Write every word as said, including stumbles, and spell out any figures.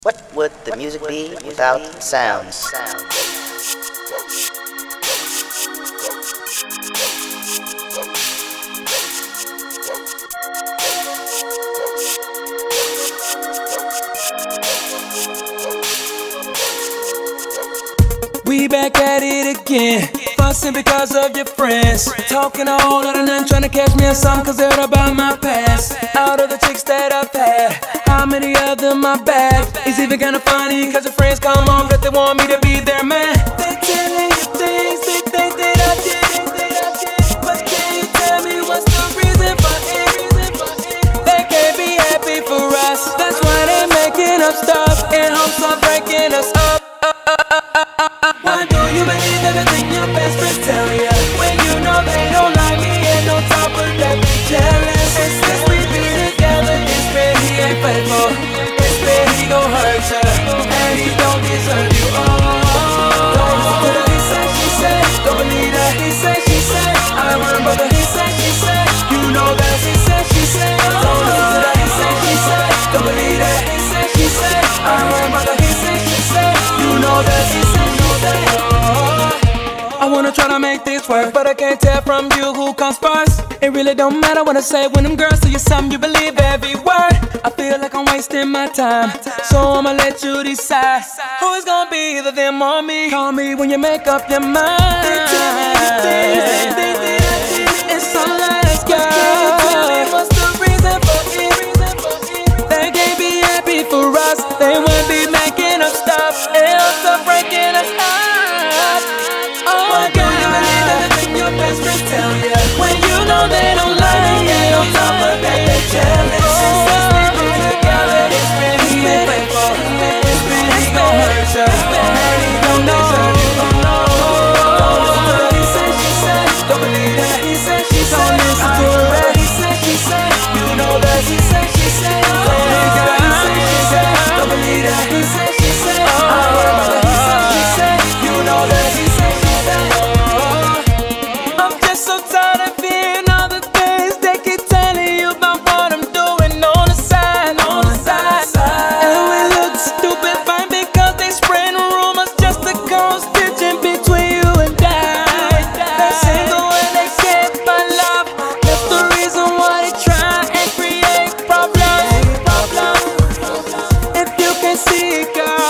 What would the music be without sounds? We back at it again, fussing because of your friends, talking a whole lot of nothing, trying to catch me on something cause they're about my past. Out of the chicks that I've had, how many of them are bad? It's even kinda funny cause your friends come on but they want me to be their man. They telling you things they think that I did, but can you tell me what's the reason for it? They can't be happy for us, that's why they're making up stuff in hopes of breaking us up. Why do you believe everything your best friends tell you? When you know they don't like me and on top of that they jealous. And since we be together, it's been he ain't faithful. It's been he gon' hurt you, and he don't deserve you. Oh, don't listen to the he said, she said. Don't believe that he said, she said. I remember the he said, she said. You know that he said, she said. Don't listen to that he said, she said. Don't believe that he said, she said. I remember the he said, she said. You know that he said. I wanna try to make this work, but I can't tell from you who comes first. It really don't matter what I say when them girls tell you something, you believe every word. I feel like I'm wasting my time, so I'ma let you decide who is gonna be, either them or me. Call me when you make up your mind. They tell me the things they think that I did. It's all lies, girl. Can you tell me what's the reason for it? They can't be happy for us, they won't be making up stuff, else are breaking us up. Oh, do you believe everything your best friends tell you? When you know they don't like me, and on top of that they jealous. And since we been together, it's been he ain't faithful. It's been he gon' hurt you, and he don't deserve you. Oh no, don't listen to what he said, she said. Don't believe that he said, she said. Don't listen to what he said, she said. You know that he said, she said. Don't believe that he said, she said. Don't believe that he said, she said. I remember that he said, she said. You know that he said. I'm just so tired of hearing all the things they keep telling you about what I'm doing on the side, on the side. And we look stupid fine because they spread rumors just to cause tension between you and I. They're single and they can't find love. That's the reason why they try and create problems. If you can see it, girl.